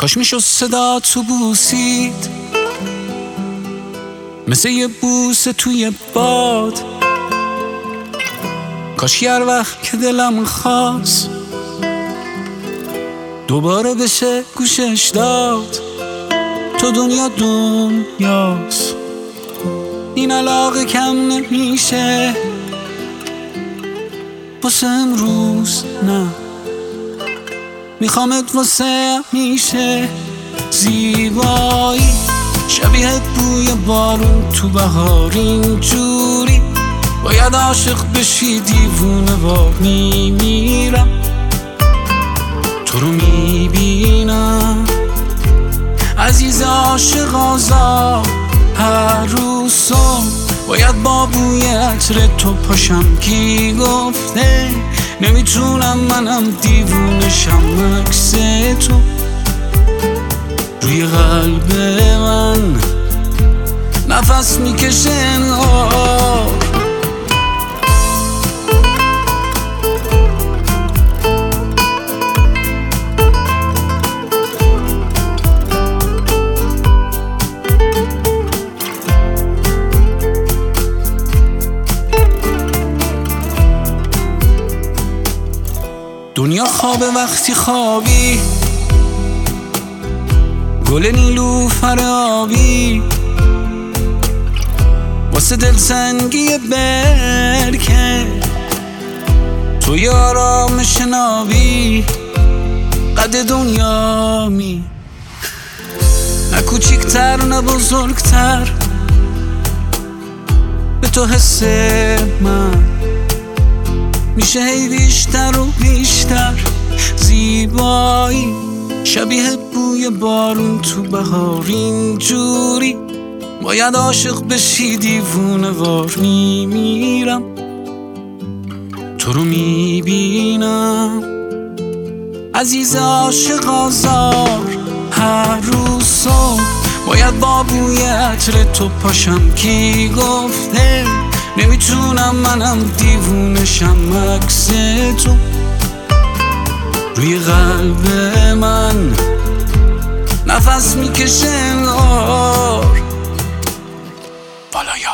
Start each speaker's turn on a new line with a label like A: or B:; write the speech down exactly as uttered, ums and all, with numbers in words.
A: کاش میشد صدا تو بوسید مثل یه بوسه توی باد. کاش یه وقت که دلم خواست دوباره بشه گوشش داد. تو دنیا دنیاست، این علاقه کم نمیشه واسه امروز نه، میخوامت واسه همیشه. زیبایی شبیه بوی بارون تو بهار، اینجوری باید عاشق بشی دیوونه وار. میمیرم تو رو میبینم عزیز عاشق آزاد. هر روز صبح باید با بوی عطر تو پاشم. کی گفته نمیتونم منم دیوونشم؟ عکس تو روی قلب من نفس میکشه انگار. دنیا خوابه وقتی خوابی، گل نیلوفر آبی واسه دلتنگی برکه. تو یه آرامش نابی قد دنیا می، نه کوچیکتر نه بزرگتر به تو حس من میشه هی بیشتر و بیشتر. زیبایی شبیه بوی بارون تو بهار، اینجوری باید عاشق بشی دیوونه وار. میمیرم تو رو میبینم عزیز عاشق آزار. هر روز صبح باید با بوی عطر تو پاشم. کی گفته نمیتونم منم دیوونشم؟ عکس تو روی قلب من نفس میکشه انگار. بالا یا